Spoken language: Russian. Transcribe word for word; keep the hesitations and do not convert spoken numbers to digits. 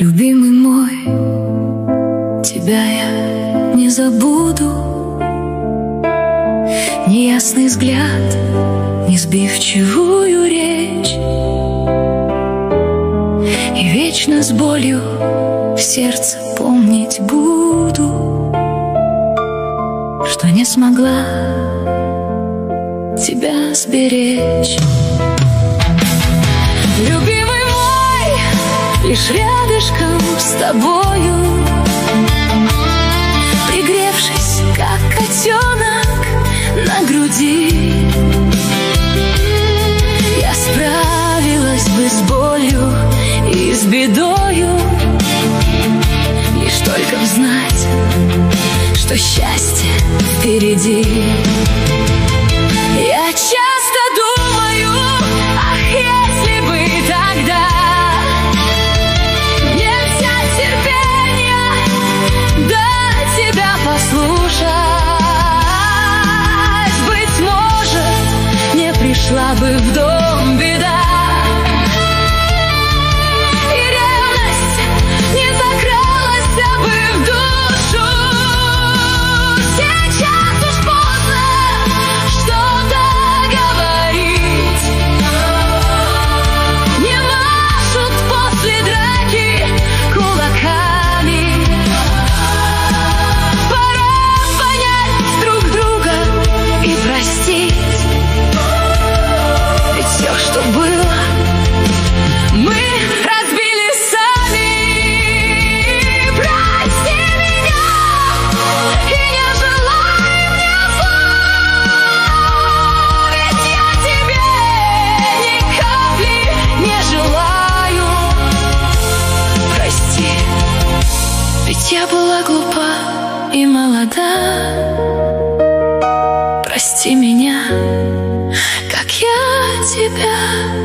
Любимый мой, тебя я не забуду. Неясный взгляд, несбивчивую речь, и вечно с болью в сердце помнить буду, что не смогла тебя сберечь. Любимый мой, лишь рядышком с тобою, пригревшись, как котенок на груди, я справилась бы с болью и с бедою, лишь только знать, что счастье впереди. Я часто думаю, ах, если бы тогда мне взять терпения, да тебя послушать, быть может, не пришла бы в дом беда, и ревность не закралась бы в душу. Сейчас уж поздно что-то говорить, не машут после драки кулаками. Пора понять друг друга и простить, ведь все, что было, мы разбили сами. Прости меня и не желай мне зла, ведь я тебе ни капли не желаю. Прости, ведь я была глупа и молода. Прости меня, как я тебя